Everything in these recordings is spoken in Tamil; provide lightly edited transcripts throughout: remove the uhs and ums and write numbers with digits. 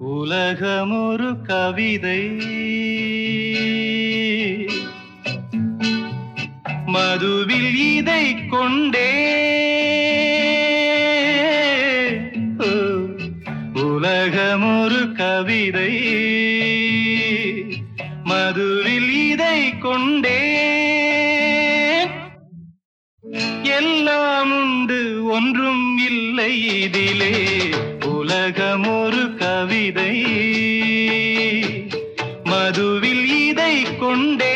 உலகம் ஒரு கவிதை, மதுவில் இதை கொண்டே. உலகம் ஒரு கவிதை, மதுவில் இதை கொண்டே. எல்லாம் உண்டு ஒன்றும் இல்லை இதிலே. உலகம் ஒரு கவிதை, மதுவில் இதை கொண்டே.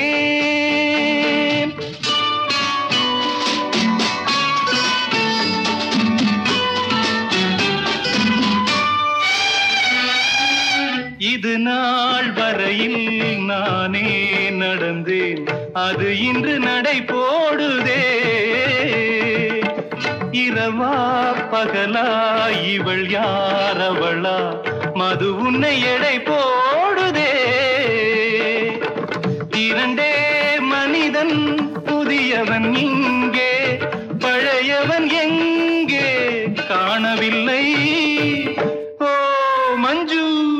இது நாள் வரையில் நானே நடந்தேன், அது இன்று நடை போடுதே. இரவா பகலா இவள் யாரவளா, மது உன்னை எடை போடுதே. இரண்டே மனிதன், புதியவன் இங்கே, பழையவன் எங்கே காணவில்லை. ஓ மஞ்சு,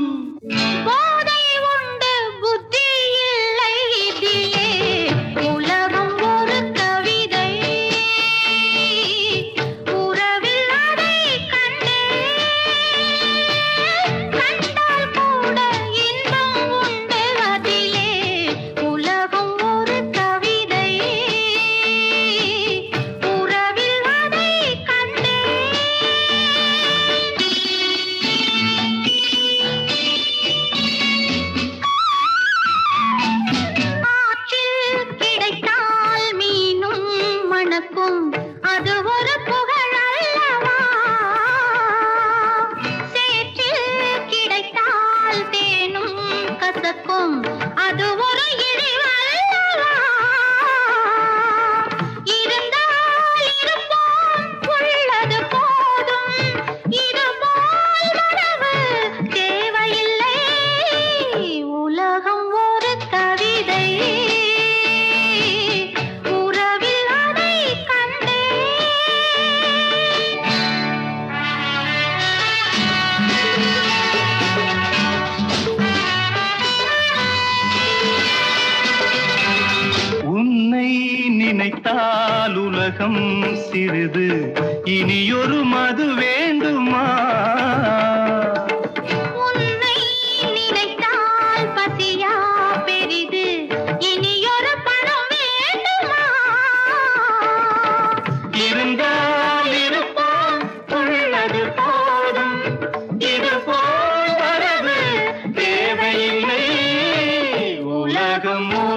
அது ஒரு புகழ் அல்லவா? சேற்றில் கிடைத்தால் தேனும் கசக்கும், அது ஒரு இழிவல்லவா? இருந்தால் இருப்போம், உள்ளது போதும், இதுபோல் வரவு தேவையில்லை. உலகம் ஒரு கவிதை, நினைத்தால் உலகம் சிறிது, இனியொரு மது வேண்டுமா? உன்னை நினைத்தால் பசியா பெரிது, இனியொரு பணம் வேண்டுமா? இருந்தால் இருப்போம், உள்ளது போதும், இது போல் வரவு தேவையில்லை. உலகம்